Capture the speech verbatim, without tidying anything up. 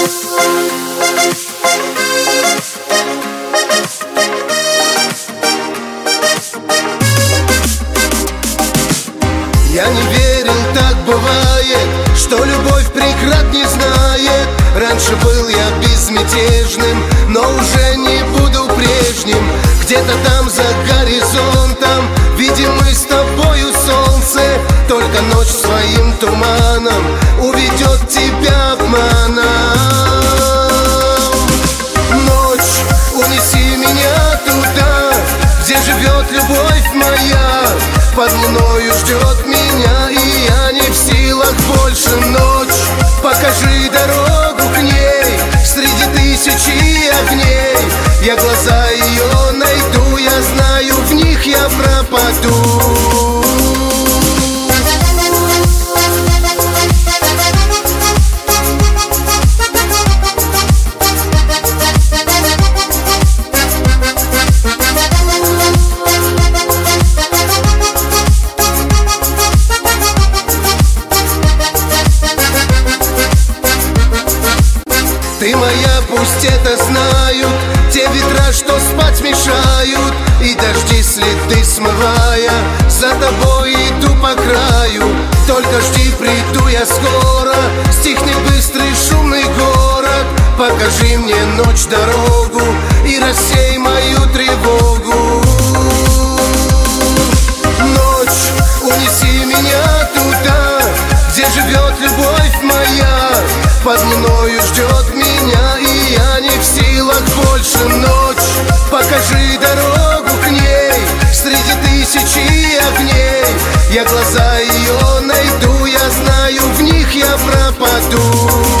Я не верил, так бывает, что любовь преград не знает. Раньше был я безмятежным, но уже не буду прежним. Где-то там за горизонтом видим мы с тобою солнце. Только ночь своим туманом уведет тебя обманом. Ночь, унеси меня туда, где живет любовь моя. Под луною ждет меня, и я не в силах больше. Ночь, покажи дорогу к ней среди тысячи огней. Я глаза ее найду, я знаю, в них я пропаду. Ты моя, пусть это знают те ветра, что спать мешают, и дожди следы смывая, за тобой иду по краю. Только жди, приду я скоро, стихнет быстрый шумный город. Покажи мне, ночь, дорогу и рассей мою тревогу. Ночь, унеси меня туда, где живет любовь моя. Под луною ждет меня, и я не в силах больше. Ночь, покажи дорогу к ней среди тысячи огней. Я глаза ее найду, я знаю, в них я пропаду.